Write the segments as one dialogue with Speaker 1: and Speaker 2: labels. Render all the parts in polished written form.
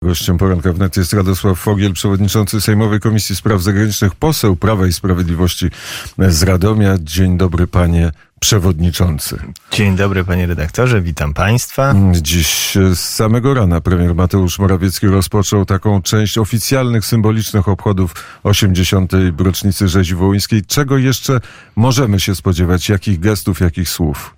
Speaker 1: Gościem poranka wnet jest Radosław Fogiel, przewodniczący Sejmowej Komisji Spraw Zagranicznych, poseł Prawa i Sprawiedliwości z Radomia. Dzień dobry, panie przewodniczący.
Speaker 2: Dzień dobry, panie redaktorze, witam państwa.
Speaker 1: Dziś z samego rana premier Mateusz Morawiecki rozpoczął taką część oficjalnych, symbolicznych obchodów 80. rocznicy rzezi wołyńskiej. Czego jeszcze możemy się spodziewać? Jakich gestów, jakich słów?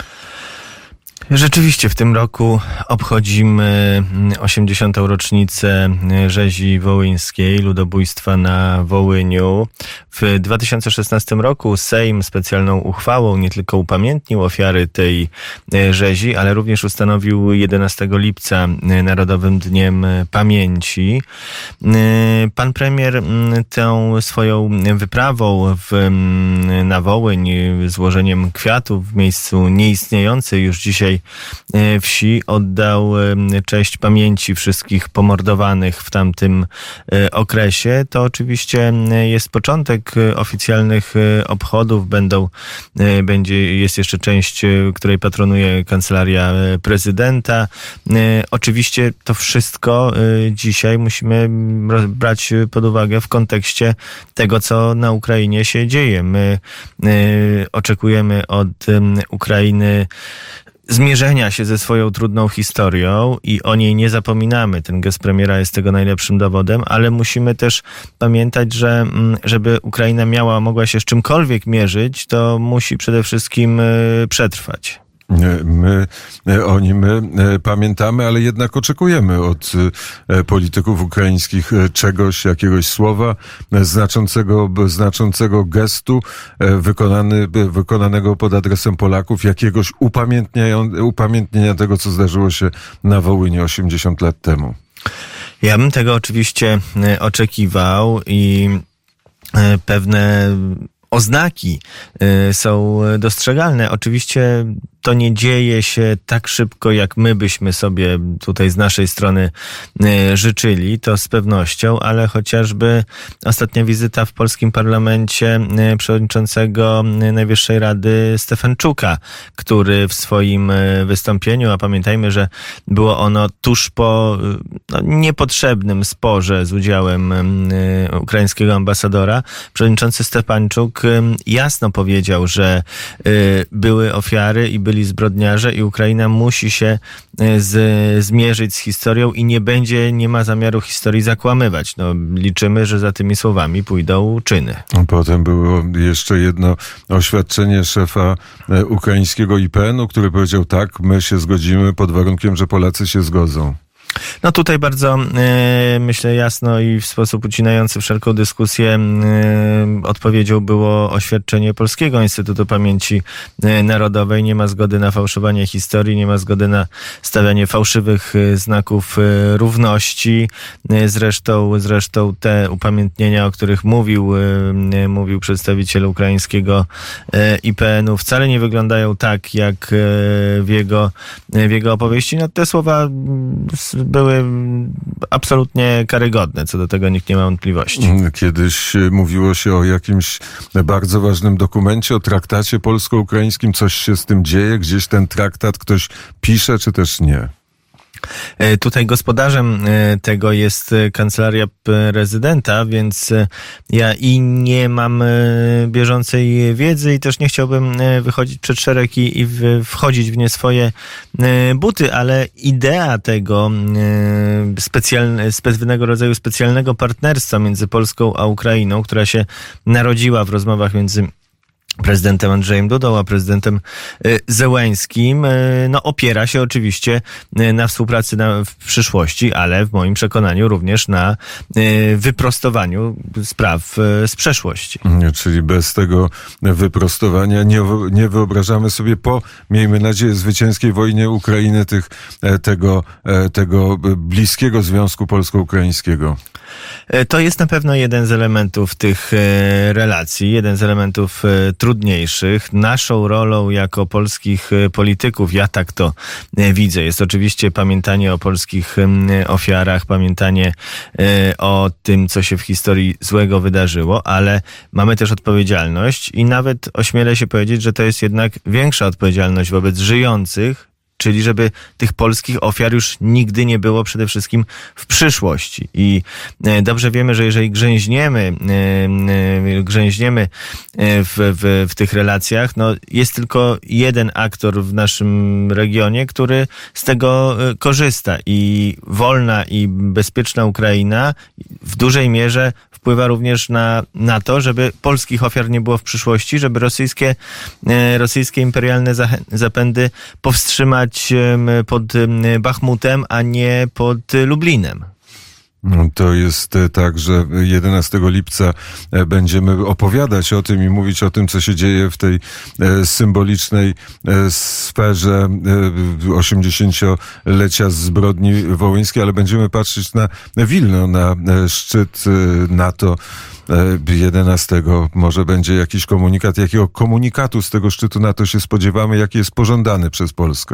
Speaker 2: Rzeczywiście w tym roku obchodzimy 80. rocznicę rzezi wołyńskiej, ludobójstwa na Wołyniu. W 2016 roku Sejm specjalną uchwałą nie tylko upamiętnił ofiary tej rzezi, ale również ustanowił 11 lipca Narodowym Dniem Pamięci. Pan premier tą swoją wyprawą na Wołyń, złożeniem kwiatów w miejscu nieistniejącej już dzisiaj wsi oddał cześć pamięci wszystkich pomordowanych w tamtym okresie. To oczywiście jest początek oficjalnych obchodów. Jest jeszcze część, której patronuje Kancelaria Prezydenta. Oczywiście to wszystko dzisiaj musimy brać pod uwagę w kontekście tego, co na Ukrainie się dzieje. My oczekujemy od Ukrainy zmierzenia się ze swoją trudną historią i o niej nie zapominamy. Ten gest premiera jest tego najlepszym dowodem, ale musimy też pamiętać, że żeby Ukraina mogła się z czymkolwiek mierzyć, to musi przede wszystkim przetrwać.
Speaker 1: My pamiętamy, ale jednak oczekujemy od polityków ukraińskich czegoś, jakiegoś słowa, znaczącego gestu wykonanego pod adresem Polaków, jakiegoś upamiętnienia tego, co zdarzyło się na Wołyniu 80 lat temu.
Speaker 2: Ja bym tego oczywiście oczekiwał i pewne oznaki są dostrzegalne. Oczywiście to nie dzieje się tak szybko, jak my byśmy sobie tutaj z naszej strony życzyli, to z pewnością, ale chociażby ostatnia wizyta w polskim parlamencie przewodniczącego Najwyższej Rady Stefańczuka, który w swoim wystąpieniu, a pamiętajmy, że było ono tuż po niepotrzebnym sporze z udziałem ukraińskiego ambasadora, przewodniczący Stefańczuk jasno powiedział, że były ofiary i byli zbrodniarze i Ukraina musi się zmierzyć z historią i nie ma zamiaru historii zakłamywać. Liczymy, że za tymi słowami pójdą czyny.
Speaker 1: Potem było jeszcze jedno oświadczenie szefa ukraińskiego IPN-u, który powiedział tak, my się zgodzimy pod warunkiem, że Polacy się zgodzą.
Speaker 2: Tutaj bardzo, myślę, jasno i w sposób ucinający wszelką dyskusję odpowiedzią było oświadczenie Polskiego Instytutu Pamięci Narodowej. Nie ma zgody na fałszowanie historii, nie ma zgody na stawianie fałszywych znaków równości. Zresztą te upamiętnienia, o których mówił przedstawiciel ukraińskiego IPN-u, wcale nie wyglądają tak, jak w jego opowieści. Te słowa były absolutnie karygodne, co do tego nikt nie ma wątpliwości.
Speaker 1: Kiedyś mówiło się o jakimś bardzo ważnym dokumencie, o traktacie polsko-ukraińskim. Coś się z tym dzieje? Gdzieś ten traktat ktoś pisze, czy też nie?
Speaker 2: Tutaj gospodarzem tego jest Kancelaria Prezydenta, więc ja nie mam bieżącej wiedzy i też nie chciałbym wychodzić przed szereg i wchodzić w nie swoje buty, ale idea tego pewnego rodzaju specjalnego partnerstwa między Polską a Ukrainą, która się narodziła w rozmowach między prezydentem Andrzejem Dudą a prezydentem Zełeńskim, opiera się oczywiście na współpracy w przyszłości, ale w moim przekonaniu również na wyprostowaniu spraw z przeszłości.
Speaker 1: Czyli bez tego wyprostowania nie wyobrażamy sobie miejmy nadzieję, zwycięskiej wojnie Ukrainy tego bliskiego związku polsko-ukraińskiego.
Speaker 2: To jest na pewno jeden z elementów tych relacji, jeden z elementów trudniejszych. Naszą rolą jako polskich polityków, ja tak to widzę, jest oczywiście pamiętanie o polskich ofiarach, pamiętanie o tym, co się w historii złego wydarzyło, ale mamy też odpowiedzialność i nawet ośmielę się powiedzieć, że to jest jednak większa odpowiedzialność wobec żyjących czyli żeby tych polskich ofiar już nigdy nie było przede wszystkim w przyszłości. I dobrze wiemy, że jeżeli grzęźniemy w tych relacjach, no jest tylko jeden aktor w naszym regionie, który z tego korzysta i wolna i bezpieczna Ukraina w dużej mierze wpływa również na to, żeby polskich ofiar nie było w przyszłości, żeby rosyjskie imperialne zapędy powstrzymać pod Bachmutem, a nie pod Lublinem.
Speaker 1: To jest tak, że 11 lipca będziemy opowiadać o tym i mówić o tym, co się dzieje w tej symbolicznej sferze 80-lecia zbrodni wołyńskiej, ale będziemy patrzeć na Wilno, na szczyt NATO 11. Może będzie jakiś komunikat. Jakiego komunikatu z tego szczytu NATO się spodziewamy? Jaki jest pożądany przez Polskę?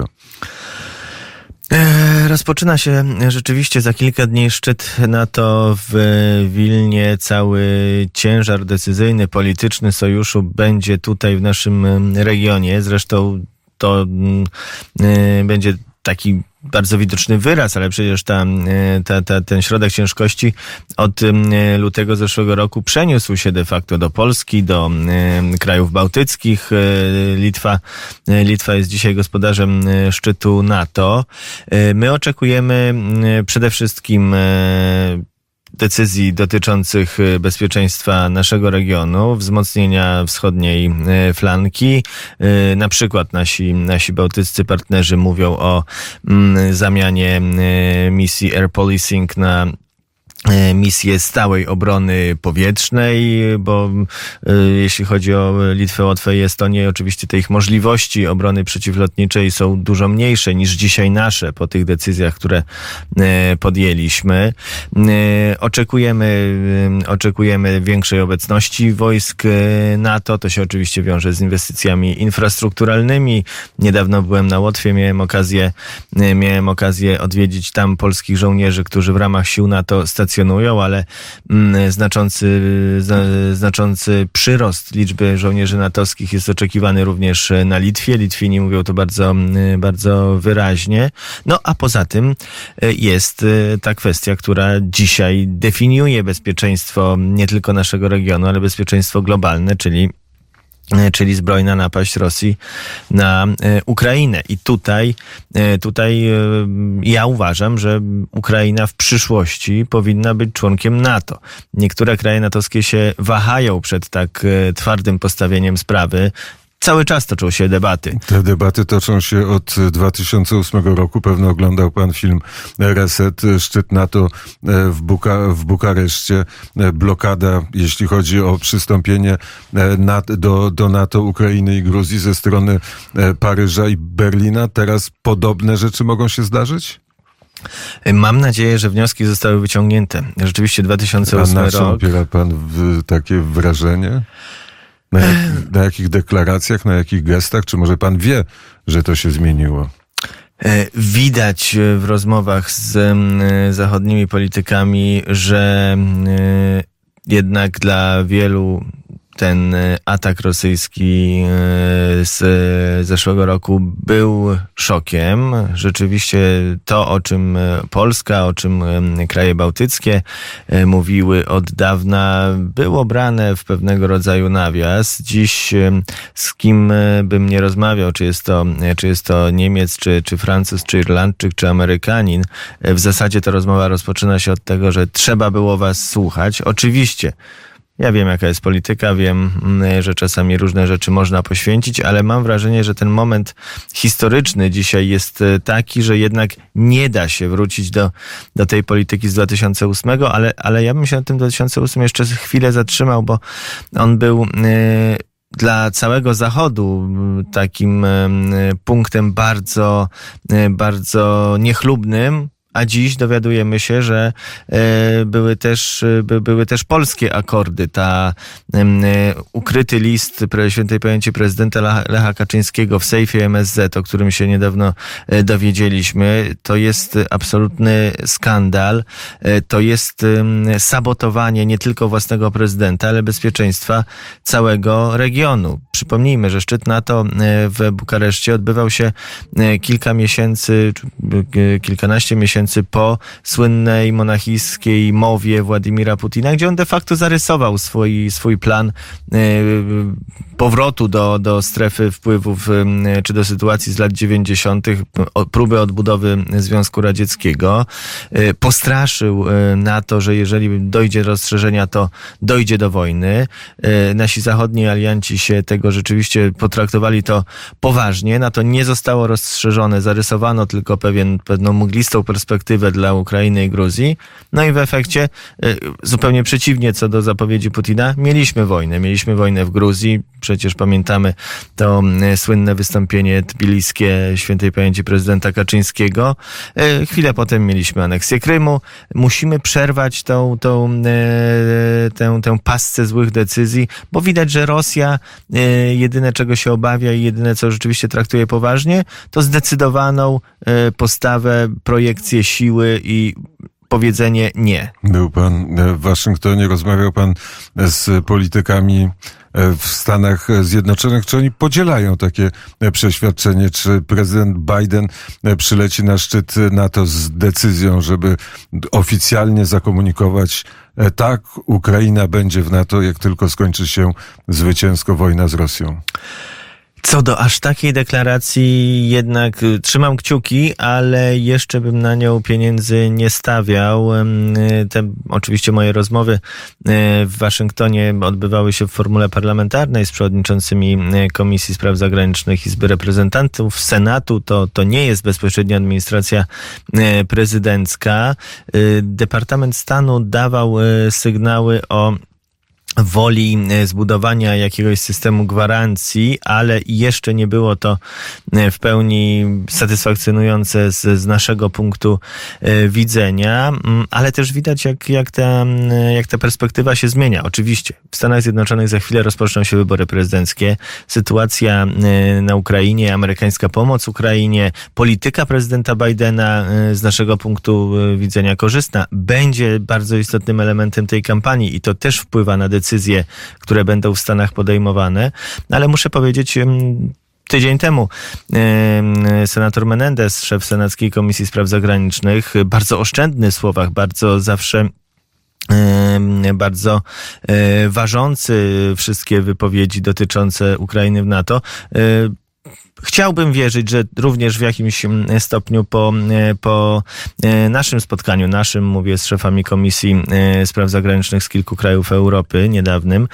Speaker 2: Rozpoczyna się rzeczywiście za kilka dni szczyt NATO w Wilnie. Cały ciężar decyzyjny, polityczny sojuszu będzie tutaj w naszym regionie. Zresztą to będzie taki bardzo widoczny wyraz, ale przecież ten środek ciężkości od lutego zeszłego roku przeniósł się de facto do Polski, do krajów bałtyckich. Litwa jest dzisiaj gospodarzem szczytu NATO. My oczekujemy przede wszystkim decyzji dotyczących bezpieczeństwa naszego regionu, wzmocnienia wschodniej flanki. Na przykład nasi bałtyccy partnerzy mówią o zamianie misji Air Policing na misję stałej obrony powietrznej, bo jeśli chodzi o Litwę, Łotwę i Estonię, oczywiście te ich możliwości obrony przeciwlotniczej są dużo mniejsze niż dzisiaj nasze po tych decyzjach, które podjęliśmy. Oczekujemy większej obecności wojsk NATO. To się oczywiście wiąże z inwestycjami infrastrukturalnymi. Niedawno byłem na Łotwie, miałem okazję odwiedzić tam polskich żołnierzy, którzy w ramach sił NATO stacjonują, ale znaczący przyrost liczby żołnierzy natowskich jest oczekiwany również na Litwie. Litwini mówią to bardzo, bardzo wyraźnie. No a poza tym jest ta kwestia, która dzisiaj definiuje bezpieczeństwo nie tylko naszego regionu, ale bezpieczeństwo globalne, czyli zbrojna napaść Rosji na Ukrainę. I tutaj ja uważam, że Ukraina w przyszłości powinna być członkiem NATO. Niektóre kraje natowskie się wahają przed tak twardym postawieniem sprawy. Cały czas toczą się debaty.
Speaker 1: Te debaty toczą się od 2008 roku. Pewno oglądał pan film Reset, szczyt NATO w Bukareszcie. Blokada, jeśli chodzi o przystąpienie do NATO Ukrainy i Gruzji ze strony Paryża i Berlina. Teraz podobne rzeczy mogą się zdarzyć?
Speaker 2: Mam nadzieję, że wnioski zostały wyciągnięte. Rzeczywiście 2008
Speaker 1: rok. A na czym opiera pan takie wrażenie? Na jakich deklaracjach, na jakich gestach? Czy może pan wie, że to się zmieniło?
Speaker 2: Widać w rozmowach z zachodnimi politykami, że jednak dla wielu ten atak rosyjski z zeszłego roku był szokiem. Rzeczywiście to, o czym Polska, o czym kraje bałtyckie mówiły od dawna, było brane w pewnego rodzaju nawias. Dziś z kim bym nie rozmawiał, czy jest to Niemiec, czy Francuz, czy Irlandczyk, czy Amerykanin, w zasadzie ta rozmowa rozpoczyna się od tego, że trzeba było was słuchać. Oczywiście ja wiem, jaka jest polityka, wiem, że czasami różne rzeczy można poświęcić, ale mam wrażenie, że ten moment historyczny dzisiaj jest taki, że jednak nie da się wrócić do tej polityki z 2008, ale ja bym się na tym 2008 jeszcze chwilę zatrzymał, bo on był dla całego Zachodu takim punktem bardzo, bardzo niechlubnym, a dziś dowiadujemy się, że były też polskie akordy. Ukryty list świętej pamięci prezydenta Lecha Kaczyńskiego w sejfie MSZ, o którym się niedawno dowiedzieliśmy, to jest absolutny skandal. To jest sabotowanie nie tylko własnego prezydenta, ale bezpieczeństwa całego regionu. Przypomnijmy, że szczyt NATO w Bukareszcie odbywał się kilkanaście miesięcy po słynnej monachijskiej mowie Władimira Putina, gdzie on de facto zarysował swój plan powrotu do strefy wpływów, czy do sytuacji z lat 90., próby odbudowy Związku Radzieckiego. Postraszył NATO, że jeżeli dojdzie do rozszerzenia, to dojdzie do wojny. Nasi zachodni alianci się tego rzeczywiście potraktowali to poważnie. NATO nie zostało rozszerzone, zarysowano tylko pewną mglistą perspektywę dla Ukrainy i Gruzji. No i w efekcie, zupełnie przeciwnie co do zapowiedzi Putina, mieliśmy wojnę. Mieliśmy wojnę w Gruzji. Przecież pamiętamy to słynne wystąpienie tbiliskie świętej pamięci prezydenta Kaczyńskiego. Chwilę potem mieliśmy aneksję Krymu. Musimy przerwać tę pasce złych decyzji, bo widać, że Rosja jedyne czego się obawia i jedyne co rzeczywiście traktuje poważnie, to zdecydowaną postawę, projekcję siły i powiedzenie nie.
Speaker 1: Był pan w Waszyngtonie, rozmawiał pan z politykami w Stanach Zjednoczonych. Czy oni podzielają takie przeświadczenie? Czy prezydent Biden przyleci na szczyt NATO z decyzją, żeby oficjalnie zakomunikować: tak, Ukraina będzie w NATO, jak tylko skończy się zwycięsko wojna z Rosją?
Speaker 2: Co do aż takiej deklaracji jednak trzymam kciuki, ale jeszcze bym na nią pieniędzy nie stawiał. Oczywiście moje rozmowy w Waszyngtonie odbywały się w formule parlamentarnej z przewodniczącymi Komisji Spraw Zagranicznych Izby Reprezentantów, Senatu. To nie jest bezpośrednio administracja prezydencka. Departament Stanu dawał sygnały o woli zbudowania jakiegoś systemu gwarancji, ale jeszcze nie było to w pełni satysfakcjonujące z naszego punktu widzenia, ale też widać jak ta perspektywa się zmienia. Oczywiście w Stanach Zjednoczonych za chwilę rozpoczną się wybory prezydenckie. Sytuacja na Ukrainie, amerykańska pomoc Ukrainie, polityka prezydenta Bidena z naszego punktu widzenia korzystna będzie bardzo istotnym elementem tej kampanii i to też wpływa na decyzje, które będą w Stanach podejmowane. Ale muszę powiedzieć, tydzień temu senator Menendez, szef Senackiej Komisji Spraw Zagranicznych, bardzo oszczędny w słowach, bardzo ważący wszystkie wypowiedzi dotyczące Ukrainy w NATO, chciałbym wierzyć, że również w jakimś stopniu po naszym spotkaniu, mówię z szefami Komisji Spraw Zagranicznych z kilku krajów Europy niedawnym,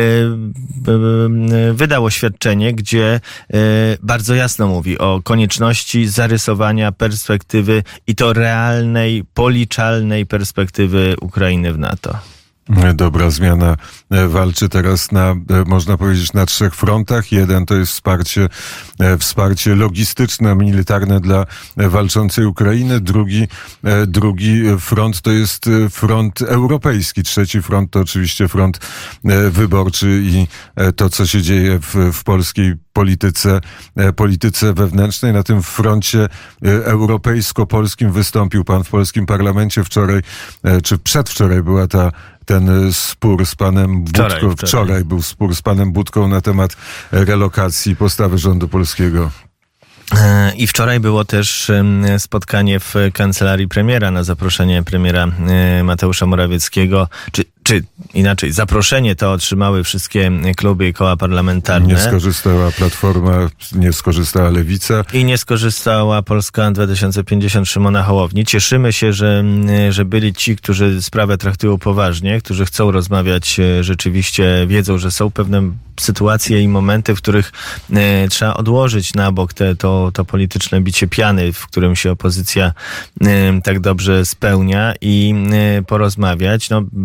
Speaker 2: wydał oświadczenie, gdzie bardzo jasno mówi o konieczności zarysowania perspektywy i to realnej, policzalnej perspektywy Ukrainy w NATO.
Speaker 1: Dobra zmiana walczy teraz można powiedzieć, na 3 frontach. Jeden to jest wsparcie logistyczne, militarne dla walczącej Ukrainy. Drugi front to jest front europejski. Trzeci front to oczywiście front wyborczy i to, co się dzieje w polskiej polityce wewnętrznej. Na tym froncie europejsko-polskim wystąpił pan w polskim parlamencie wczoraj, czy przedwczoraj była ten spór z panem Budką. Wczoraj był spór z panem Budką na temat relokacji postawy rządu polskiego.
Speaker 2: I wczoraj było też spotkanie w kancelarii premiera na zaproszenie premiera Mateusza Morawieckiego, czy inaczej, zaproszenie to otrzymały wszystkie kluby i koła parlamentarne.
Speaker 1: Nie skorzystała Platforma, nie skorzystała Lewica.
Speaker 2: I nie skorzystała Polska 2050 Szymona Hołowni. Cieszymy się, że byli ci, którzy sprawę traktują poważnie, którzy chcą rozmawiać, rzeczywiście wiedzą, że są pewne sytuacje i momenty, w których trzeba odłożyć na bok to polityczne bicie piany, w którym się opozycja tak dobrze spełnia i porozmawiać. Brak obecności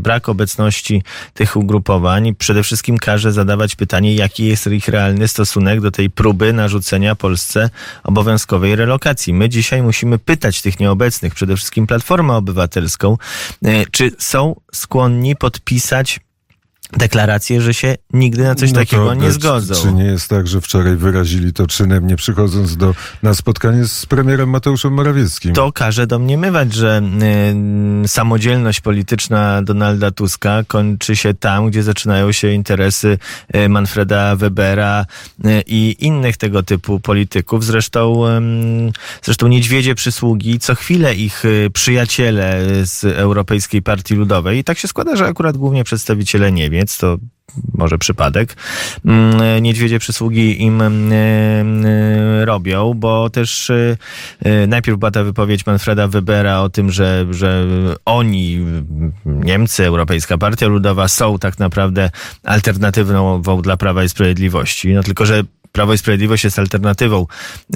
Speaker 2: obecności tych ugrupowań przede wszystkim każe zadawać pytanie, jaki jest ich realny stosunek do tej próby narzucenia Polsce obowiązkowej relokacji. My dzisiaj musimy pytać tych nieobecnych, przede wszystkim Platformę Obywatelską, czy są skłonni podpisać deklarację, że się nigdy na coś takiego nie zgodzą.
Speaker 1: Czy nie jest tak, że wczoraj wyrazili to czynem, nie przychodząc na spotkanie z premierem Mateuszem Morawieckim?
Speaker 2: To każe domniemywać, że samodzielność polityczna Donalda Tuska kończy się tam, gdzie zaczynają się interesy Manfreda Webera i innych tego typu polityków. Zresztą niedźwiedzie przysługi, co chwilę ich przyjaciele z Europejskiej Partii Ludowej. I tak się składa, że akurat głównie przedstawiciele Niemiec, to może przypadek, niedźwiedzie przysługi im robią, bo też najpierw była ta wypowiedź Manfreda Webera o tym, że oni, Niemcy, Europejska Partia Ludowa są tak naprawdę alternatywną dla Prawa i Sprawiedliwości. No tylko, że Prawo i Sprawiedliwość jest alternatywą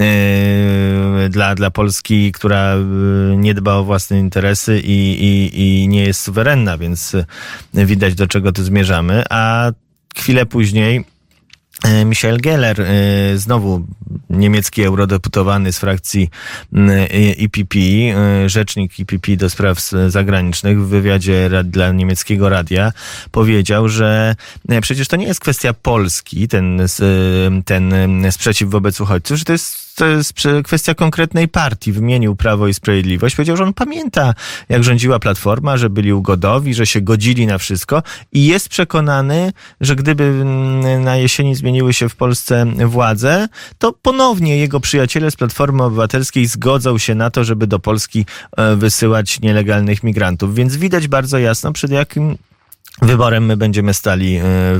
Speaker 2: dla Polski, która nie dba o własne interesy i nie jest suwerenna, więc widać, do czego tu zmierzamy. A chwilę później Michael Geller, znowu niemiecki eurodeputowany z frakcji EPP, rzecznik EPP do spraw zagranicznych w wywiadzie dla niemieckiego radia powiedział, że przecież to nie jest kwestia Polski, ten sprzeciw wobec uchodźców, że to jest kwestia konkretnej partii. Wymienił Prawo i Sprawiedliwość. Powiedział, że on pamięta, jak rządziła Platforma, że byli ugodowi, że się godzili na wszystko i jest przekonany, że gdyby na jesieni zmieniły się w Polsce władze, to ponownie jego przyjaciele z Platformy Obywatelskiej zgodzą się na to, żeby do Polski wysyłać nielegalnych migrantów. Więc widać bardzo jasno, przed jakim wyborem my będziemy stali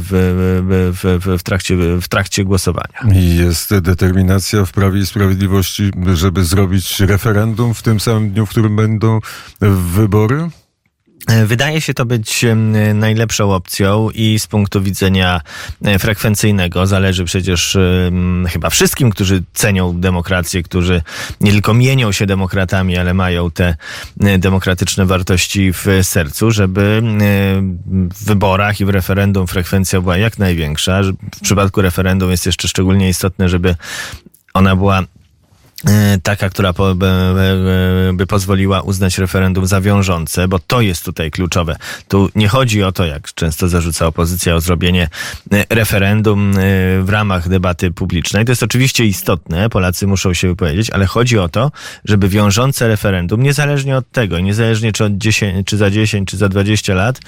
Speaker 2: w trakcie głosowania.
Speaker 1: I jest determinacja w Prawie i Sprawiedliwości, żeby zrobić referendum w tym samym dniu, w którym będą wybory?
Speaker 2: Wydaje się to być najlepszą opcją i z punktu widzenia frekwencyjnego zależy przecież chyba wszystkim, którzy cenią demokrację, którzy nie tylko mienią się demokratami, ale mają te demokratyczne wartości w sercu, żeby w wyborach i w referendum frekwencja była jak największa. W przypadku referendum jest jeszcze szczególnie istotne, żeby ona była taka, która by pozwoliła uznać referendum za wiążące, bo to jest tutaj kluczowe. Tu nie chodzi o to, jak często zarzuca opozycja, o zrobienie referendum w ramach debaty publicznej. To jest oczywiście istotne, Polacy muszą się wypowiedzieć, ale chodzi o to, żeby wiążące referendum, niezależnie od tego, niezależnie czy za 10, czy za 20 lat,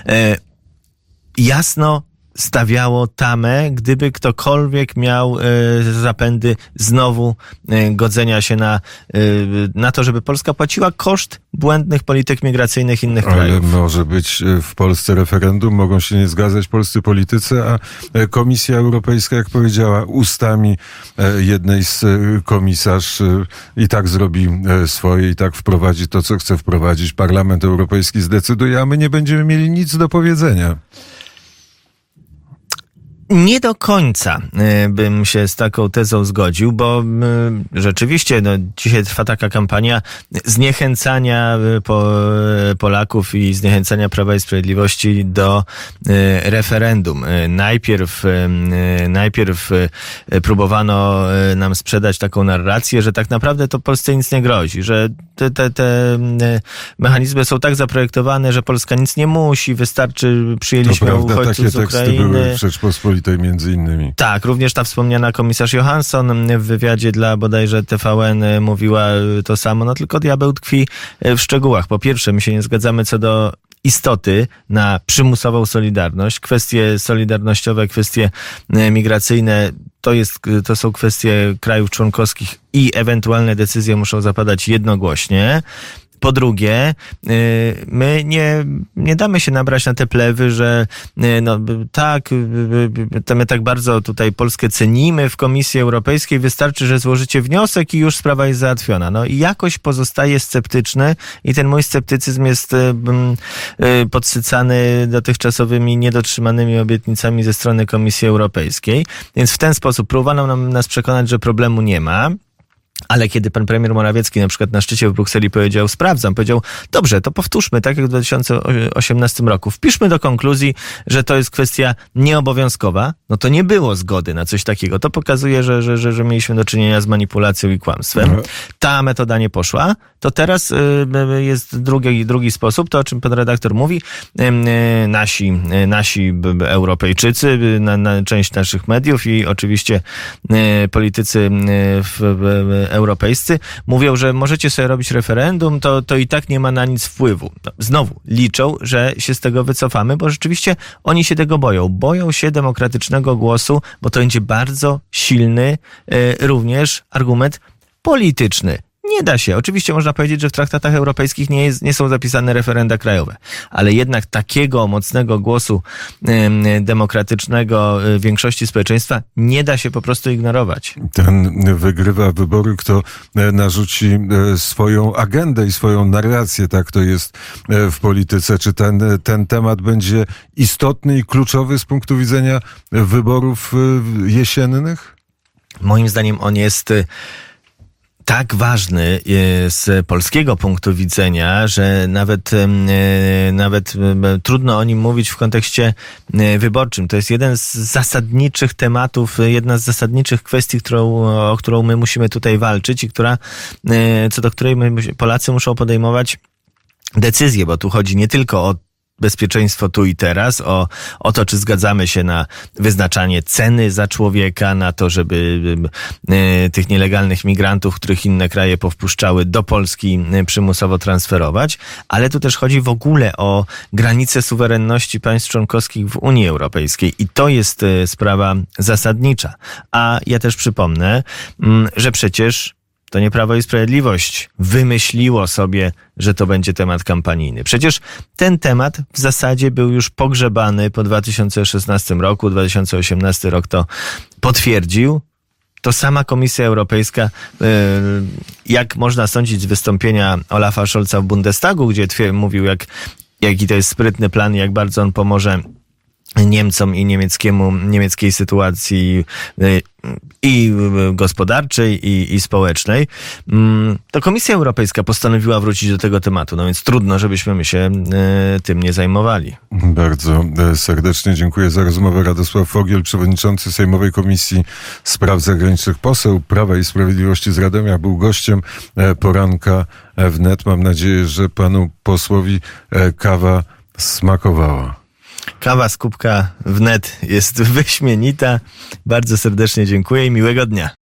Speaker 2: jasno stawiało tamę, gdyby ktokolwiek miał zapędy znowu godzenia się na to, żeby Polska płaciła koszt błędnych polityk migracyjnych innych krajów.
Speaker 1: Ale może być w Polsce referendum, mogą się nie zgadzać polscy politycy, a Komisja Europejska, jak powiedziała ustami jednej z komisarz, i tak zrobi swoje, i tak wprowadzi to, co chce wprowadzić. Parlament Europejski zdecyduje, a my nie będziemy mieli nic do powiedzenia.
Speaker 2: Nie do końca bym się z taką tezą zgodził, bo rzeczywiście dzisiaj trwa taka kampania zniechęcania Polaków i zniechęcania Prawa i Sprawiedliwości do referendum. Najpierw próbowano nam sprzedać taką narrację, że tak naprawdę to Polsce nic nie grozi, że te mechanizmy są tak zaprojektowane, że Polska nic nie musi, wystarczy przyjęliśmy uchodźców z Ukrainy.
Speaker 1: Takie teksty były w Rzeczpospolitej między innymi.
Speaker 2: Tak, również ta wspomniana komisarz Johansson w wywiadzie dla bodajże TVN mówiła to samo, no tylko diabeł tkwi w szczegółach. Po pierwsze, my się nie zgadzamy co do istoty na przymusową solidarność. Kwestie solidarnościowe, kwestie migracyjne to są kwestie krajów członkowskich i ewentualne decyzje muszą zapadać jednogłośnie. Po drugie, my nie damy się nabrać na te plewy, że my tak bardzo tutaj Polskę cenimy w Komisji Europejskiej, wystarczy, że złożycie wniosek i już sprawa jest załatwiona. No i jakoś pozostaje sceptyczny i ten mój sceptycyzm jest podsycany dotychczasowymi niedotrzymanymi obietnicami ze strony Komisji Europejskiej. Więc w ten sposób próbowano nas przekonać, że problemu nie ma. Ale kiedy pan premier Morawiecki na przykład na szczycie w Brukseli powiedział, dobrze, to powtórzmy, tak jak w 2018 roku, wpiszmy do konkluzji, że to jest kwestia nieobowiązkowa, no to nie było zgody na coś takiego. To pokazuje, że mieliśmy do czynienia z manipulacją i kłamstwem. Ta metoda nie poszła, to teraz jest drugi sposób, to o czym pan redaktor mówi, nasi Europejczycy, część naszych mediów i oczywiście politycy europejscy mówią, że możecie sobie robić referendum, to i tak nie ma na nic wpływu. No, znowu liczą, że się z tego wycofamy, bo rzeczywiście oni się tego boją. Boją się demokratycznego głosu, bo to będzie bardzo silny również argument polityczny. Nie da się. Oczywiście można powiedzieć, że w traktatach europejskich nie są zapisane referenda krajowe, ale jednak takiego mocnego głosu demokratycznego większości społeczeństwa nie da się po prostu ignorować.
Speaker 1: Ten wygrywa wybory, kto narzuci swoją agendę i swoją narrację, tak to jest w polityce. Czy ten temat będzie istotny i kluczowy z punktu widzenia wyborów jesiennych?
Speaker 2: Moim zdaniem on jest tak ważny z polskiego punktu widzenia, że nawet trudno o nim mówić w kontekście wyborczym. To jest jeden z zasadniczych tematów, jedna z zasadniczych kwestii, o którą my musimy tutaj walczyć i co do której Polacy muszą podejmować decyzje, bo tu chodzi nie tylko o bezpieczeństwo tu i teraz, o to, czy zgadzamy się na wyznaczanie ceny za człowieka, na to, żeby tych nielegalnych migrantów, których inne kraje powpuszczały, do Polski przymusowo transferować, ale tu też chodzi w ogóle o granice suwerenności państw członkowskich w Unii Europejskiej i to jest sprawa zasadnicza. A ja też przypomnę, że przecież to nie Prawo i Sprawiedliwość wymyśliło sobie, że to będzie temat kampanijny. Przecież ten temat w zasadzie był już pogrzebany po 2016 roku, 2018 rok to potwierdził. To sama Komisja Europejska, jak można sądzić z wystąpienia Olafa Scholza w Bundestagu, gdzie mówił, jaki to jest sprytny plan, jak bardzo on pomoże Niemcom i niemieckiej sytuacji i gospodarczej, i społecznej, to Komisja Europejska postanowiła wrócić do tego tematu. No więc trudno, żebyśmy my się tym nie zajmowali. Bardzo
Speaker 1: serdecznie dziękuję za rozmowę. Radosław Fogiel, przewodniczący Sejmowej Komisji Spraw Zagranicznych, poseł Prawa i Sprawiedliwości z Radomia, był gościem poranka wnet. Mam nadzieję, że panu posłowi kawa smakowała.
Speaker 2: Kawa z kubka wnet jest wyśmienita. Bardzo serdecznie dziękuję i miłego dnia.